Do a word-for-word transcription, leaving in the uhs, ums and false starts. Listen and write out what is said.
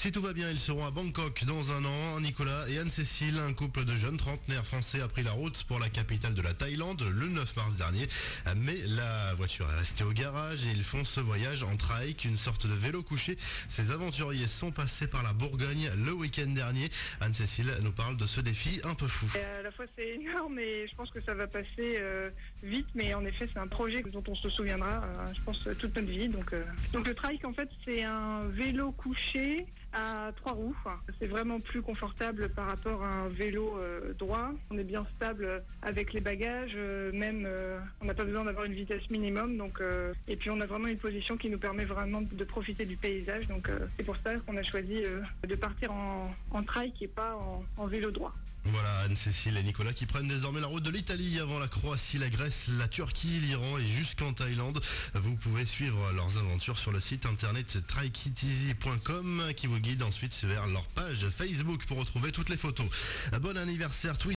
Si tout va bien, ils seront à Bangkok dans un an. Nicolas et Anne-Cécile, un couple de jeunes trentenaires français, a pris la route pour la capitale de la Thaïlande le neuf mars dernier. Mais la voiture est restée au garage et ils font ce voyage en trike, une sorte de vélo couché. Ces aventuriers sont passés par la Bourgogne le week-end dernier. Anne-Cécile nous parle de ce défi un peu fou. À la fois c'est énorme et je pense que ça va passer euh, vite, mais en effet c'est un projet dont on se souviendra, euh, je pense, toute notre vie. Donc, euh... donc le trike en fait c'est un vélo couché à trois roues. C'est vraiment plus confortable par rapport à un vélo euh, droit. On est bien stable avec les bagages, euh, même euh, on n'a pas besoin d'avoir une vitesse minimum. Donc, euh, et puis on a vraiment une position qui nous permet vraiment de profiter du paysage. Donc euh, c'est pour ça qu'on a choisi euh, de partir en, en trike et pas en, en vélo droit. Voilà, Anne-Cécile et Nicolas qui prennent désormais la route de l'Italie avant la Croatie, la Grèce, la Turquie, l'Iran et jusqu'en Thaïlande. Vous pouvez suivre leurs aventures sur le site internet trike it easy point com qui vous guide ensuite vers leur page Facebook pour retrouver toutes les photos. Bon anniversaire,